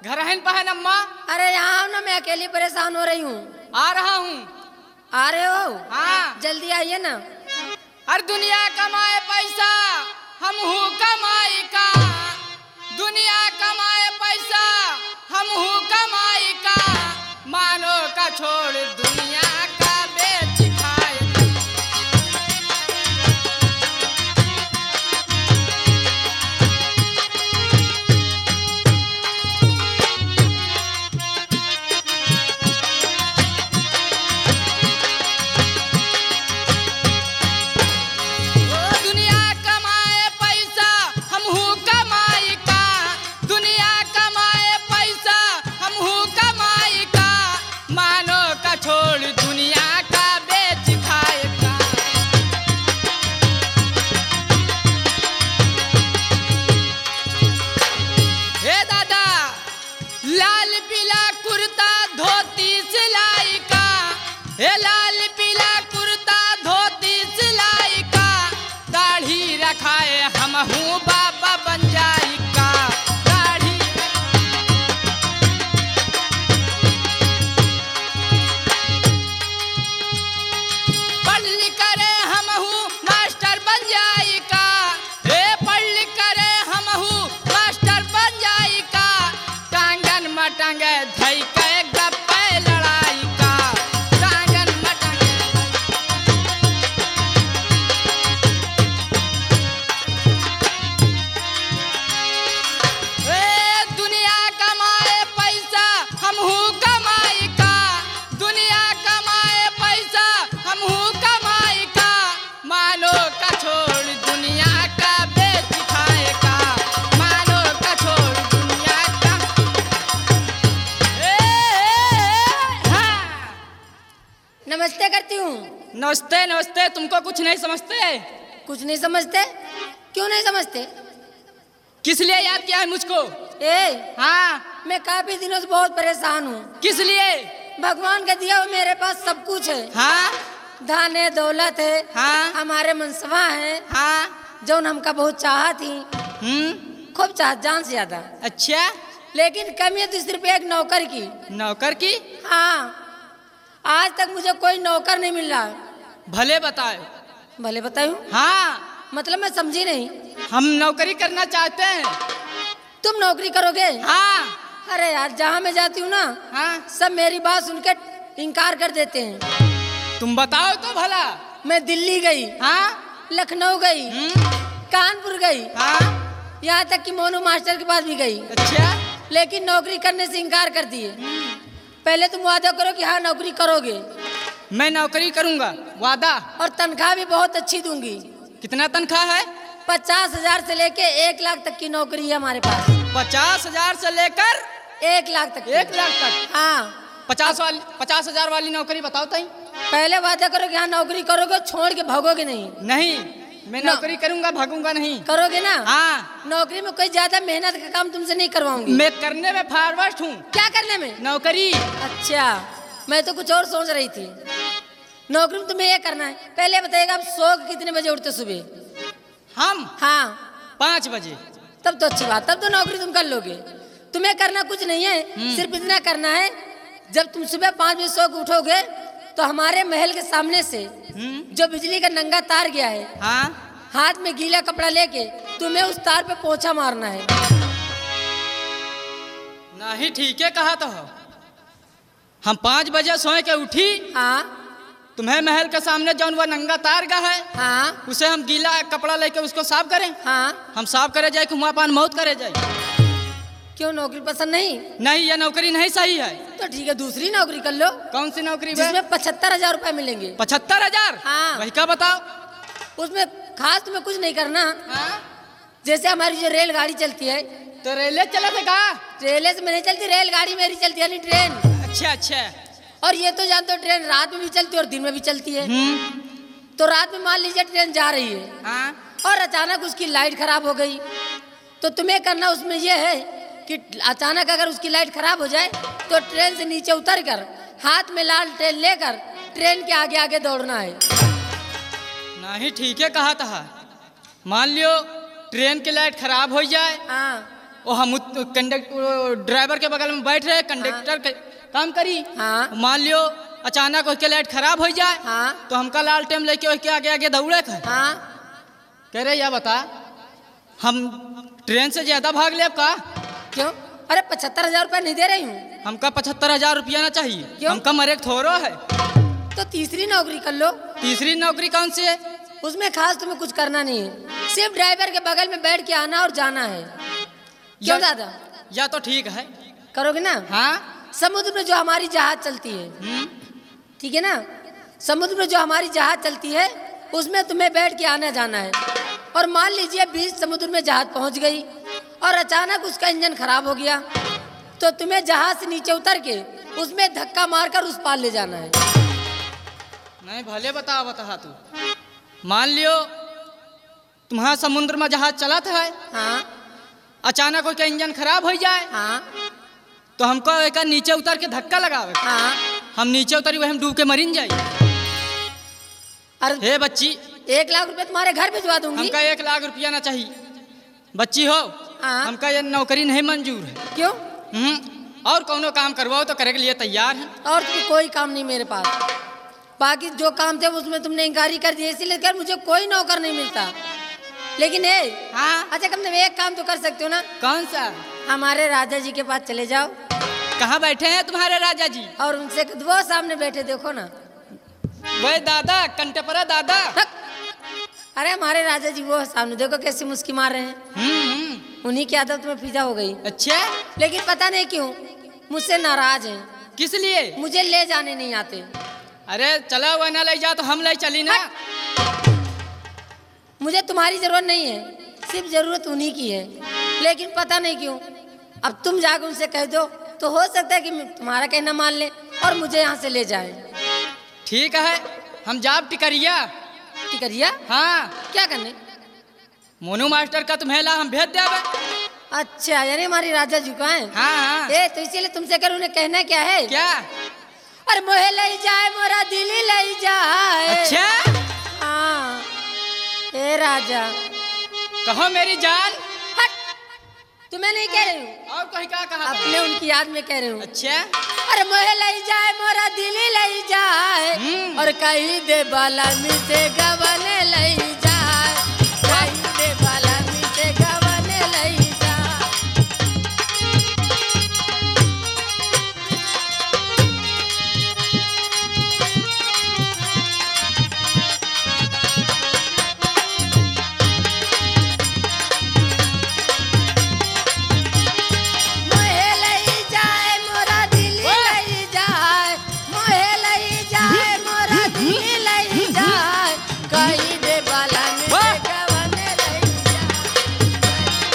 घर है पहन अम्मा। अरे यहाँ ना, मैं अकेली परेशान हो रही हूँ। आ रहा हूँ। आ रहे हो? हाँ जल्दी आइए ना। हर दुनिया कमाए पैसा, हम हूँ कमाई का। दुनिया कमाए पैसा, हम हूँ कमाई का। मानो का छोड़ दुनिया का बेच खाए। दुनिया कमाए पैसा, हम हूँ कमाई का। दुनिया कमाए पैसा, हम हूँ कमाई का। मानो का छोड़ दुनिया का बेच खाएगा। हे दादा, लाल पीला कुर्ता धोती सिलाई का। हे लाल पीला कुर्ता धोती सिलाई का। दाढ़ी रखाए हम हूँ बाबा बंजाई का। दाढ़ी पढ़ लिख करे हम हूँ मास्टर बंजाई का। हे पढ़ लिख करे हम हूँ मास्टर बंजाई का। टांगन मटंगे धई के गप्पे लड़ाई का। टांगन मटंगे दुनिया कमाए पैसा, हम हूँ कमाई का। दुनिया कमाए पैसा, हम हूँ कमाई का। मानो का छोड़ दुनिया का बेच खाएगा। मानो का छोड़ दुनिया का। हाँ। नमस्ते करती हूँ। नमस्ते नमस्ते, तुमको कुछ नहीं समझते? कुछ नहीं समझते? क्यों नहीं समझते? किस लिए याद किया है मुझको? ए, हाँ, मैं काफी दिनों से बहुत परेशान हूँ। किस लिए? भगवान का दिया हुआ मेरे पास सब कुछ है। हाँ धन है, दौलत है, हाँ हमारे मनसवा है, हाँ। जो हमका बहुत चाहत थी, खूब चाहत, जान से ज्यादा। अच्छा, लेकिन कमी है तो सिर्फ एक नौकर की। नौकर की? हाँ, आज तक मुझे कोई नौकर नहीं मिल रहा। भले बताओ। भले बताऊं? हाँ, मतलब मैं समझी नहीं। हम नौकरी करना चाहते हैं। तुम नौकरी करोगे? हाँ अरे यार, जहाँ मैं जाती हूँ ना, हाँ। सब मेरी बात सुनकर इनकार कर देते हैं। तुम बताओ तो भला। मैं दिल्ली गई, हाँ लखनऊ गई, कानपुर गई, हाँ। यहाँ तक कि मोनू मास्टर के पास भी गई, अच्छा, लेकिन नौकरी करने से इनकार कर दिए। पहले तुम वादा करो कि हाँ नौकरी करोगे, मैं नौकरी करूँगा, वादा। और तनख्वाह भी बहुत अच्छी दूंगी। कितना तनख्वाह है? 50,000 से लेके 1 लाख तक की नौकरी है हमारे पास। 50,000 से लेकर 1 लाख तक की। 1 लाख तक? हाँ। 50,000 वाली नौकरी बताओ ताई। पहले वादा करो कि हाँ नौकरी करोगे, छोड़ के भागोगे नहीं। नहीं, मैं नौकरी करूँगा, भागूंगा नहीं। करोगे ना? हाँ। नौकरी में कोई ज्यादा मेहनत का काम तुमसे नहीं करवाऊंगी। मैं करने में फॉरवर्ड हूँ। क्या करने में? नौकरी। अच्छा, मैं तो कुछ और सोच रही थी। नौकरी में तुम्हें ये करना है। पहले बताइएगा, आप सो के कितने बजे उठते सुबह? हम? हाँ, 5 बजे। तब तो अच्छी बात, तब तो नौकरी तुम कर लोगे। तुम्हें करना कुछ नहीं है, सिर्फ इतना करना है, जब तुम सुबह 5 बजे सो के उठोगे तो हमारे महल के सामने से जो बिजली का नंगा तार गया है, हाँ, हाथ में गीला कपड़ा लेके तुम्हें उस तार पे पोंछा मारना है। नहीं, ठीक है कहा तो। हम 5 बजे सोए के उठी, हाँ तुम्हें महल के सामने जौन वो नंगा तार गा है, हाँ उसे हम गीला कपड़ा लेके उसको साफ करें। हाँ। हम साफ करे जाए कि वहाँ पान मौत करे जाए। क्यों, नौकरी पसंद नहीं? नहीं, ये नौकरी नहीं सही है। तो ठीक है, दूसरी नौकरी कर लो। कौन सी नौकरी? जिसमें 75,000 रुपए मिलेंगे। 75,000? हाँ। वही का बताओ। उसमें खास तुम्हें कुछ नहीं करना। हाँ? जैसे हमारी जो रेलगाड़ी चलती है, तो रेले चला थे का? रेले से नहीं चलती, रेलगाड़ी मेरी चलती है, यानी ट्रेन। अच्छा अच्छा। और ये तो जानते हो, ट्रेन रात में भी चलती है और दिन में भी चलती है। तो रात में मान लीजिए ट्रेन जा रही है, हाँ? और अचानक उसकी लाइट खराब हो गई, तो तुम्हें करना उसमें यह है कि अचानक अगर उसकी लाइट खराब हो जाए तो ट्रेन से नीचे उतर कर हाथ में लाल ट्रेन लेकर ट्रेन के आगे आगे दौड़ना है। नहीं, ठीक है कहा था। मान लियो ट्रेन की लाइट खराब हो जाए, हाँ, वो हम कंडक्टर ड्राइवर के बगल में बैठ रहे, कंडक्टर काम करी। हाँ। मान लियो अचानक उसके लाइट खराब हो जाए, हाँ। तो हमका लाल टेम लेके उसके आगे आगे दौड़े थे। हाँ। कह रहे या बता हम ट्रेन से ज्यादा भाग ले का? क्यों? अरे 75,000 रुपया नहीं दे रही हूँ। हमका 75,000 रुपया ना चाहिए। क्यों? हमका मरे थोड़ो है। तो तीसरी नौकरी कर लो। तीसरी नौकरी कौन सी है? उसमें खास तुम्हें कुछ करना नहीं है, सिर्फ ड्राइवर के बगल में बैठ के आना और जाना है। क्यों दादा? या तो ठीक है। करोगे ना? हाँ। समुद्र में जो हमारी जहाज चलती है, ठीक है ना, समुद्र में जो हमारी जहाज चलती है उसमें तुम्हें बैठ के आना जाना है। और मान लीजिए बीच समुद्र में जहाज पहुंच गई और अचानक उसका इंजन खराब हो गया, तो तुम्हें जहाज से नीचे उतर के उसमें धक्का मारकर उस पार ले जाना है। नहीं भले बता तू। मान लियो तुम्हारा समुद्र में जहाज चला था, हाँ। अचानक उसका इंजन खराब हो जाए, हाँ। तो हमको एक नीचे उतर के धक्का लगावे। हाँ। हम नीचे उतरी वही हम डूब के मरीन जाए। अरे हे बच्ची, 1 लाख रुपए तुम्हारे घर भिजवा दूंगी। हमका 1 लाख रुपया ना चाहिए। बच्ची हो, हाँ। हमका ये नौकरी नहीं मंजूर है। क्यों? और कौनो काम करवाओ तो करे के लिए तैयार है। और कोई काम नहीं मेरे पास, बाकी जो काम थे उसमें तुमने इंकारी कर दिया, इसीलिए कर मुझे कोई नौकर नहीं मिलता। लेकिन हाँ। अच्छा कम से कम एक काम तो कर सकते हो ना? कौन सा? हमारे राजा जी के पास चले जाओ। कहाँ बैठे हैं तुम्हारे राजा जी? और उनसे वो सामने बैठे देखो ना। वही दादा, कंटेपरा दादा। अरे हमारे राजा जी वो सामने देखो कैसे मुस्की मार रहे हैं। उन्हीं की आदत में फिदा हो गई। अच्छा। लेकिन पता नहीं क्यों मुझसे नाराज हैं। किस लिए? मुझे ले जाने नहीं आते। अरे चला हुआ ना ले जा तो हम ले चली ना। मुझे तुम्हारी जरूरत नहीं है, सिर्फ जरूरत उन्हीं की है। लेकिन पता नहीं क्यों अब तुम जाकर उनसे कह दो तो हो सकता है कि तुम्हारा कहना मान ले और मुझे यहाँ से ले जाए। ठीक है, हम जाब टिकरिया। टिकरिया? हाँ। क्या करने? मोनू मास्टर का तुम्हें ला हम भेज देवे। अच्छा यानी हमारी राजा जी का है। हाँ हाँ। तो इसीलिए तुमसे कर उन्हें कहना क्या है? क्या? अरे मोहे ले जाए मोरा दिल्ली ले जाए। अच्छा। हाँ। ए राजा। कहो मेरी जान। हट, तुम्हें नहीं कह रही हूँ। और कोई क्या कहा? अपने उनकी याद में कह रही हूँ। अच्छा। अरे मोहे ले जाए मोरा दिल्ली ले जाए और कहीं दे बाला मिसे गवने ले जाए, कहीं दे बाला मिसे गवने ले जाए। मोहे ले जाए मोरा दिल्ली ले जाए, मोहे ले जाए मोरा दिल्ली ले जाए, कहीं दे बाला मिसे गवने ले जाए।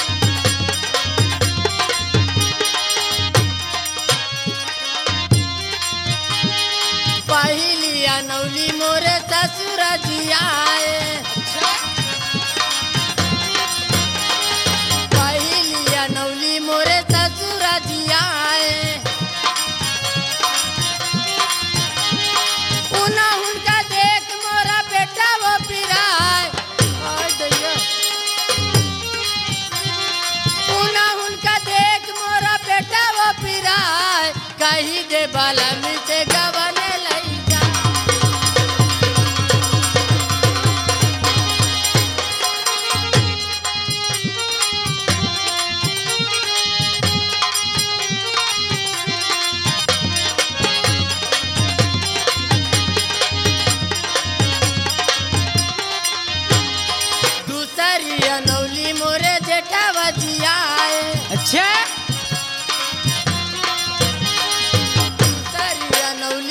पहली अनौली मोरे ससुर जी आए, पहली अनौली मोरे ससुर जी आए। उना उनका देख मोरा बेटा वो पिराए। और दैया। उना उनका देख मोरा बेटा वो पिराए, कहीं दे बाला मिसे गवने लई जा। दूसरी अनौली मोरे जेठा जी आए। अच्छा। दूसरी अनौली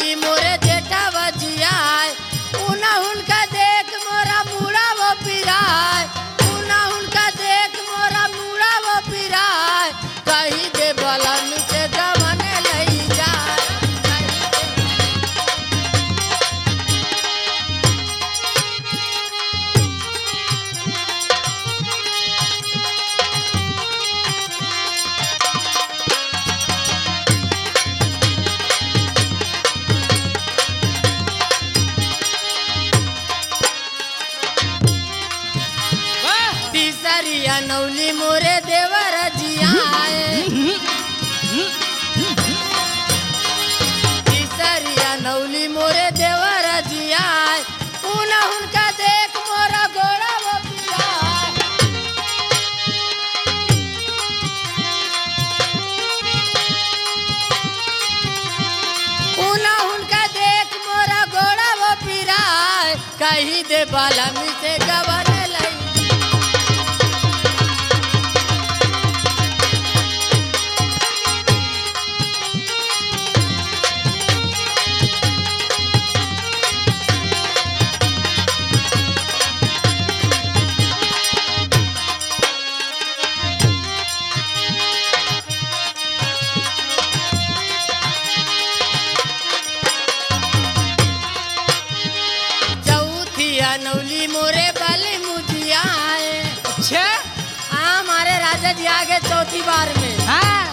कही दे बलम से गवन लई। नौली मोरे बल मुझिया है। अच्छा हाँ हमारे राजा जी आ गए चौथी बार में। हाँ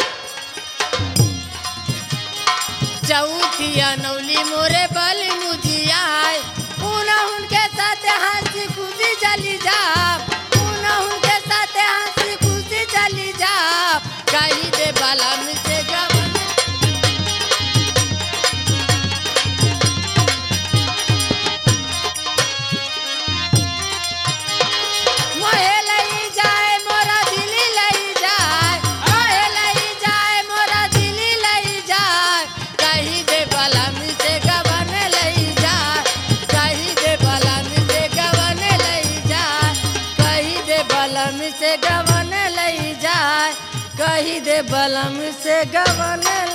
चौथी नौली मोरे बल मुझिया है। उनके साथ हंसी खुशी चली जा, उनके साथ हंसी खुशी चली जा। कही दे बलम से गवन से गवन लई जाए। कही दे बलम से गवन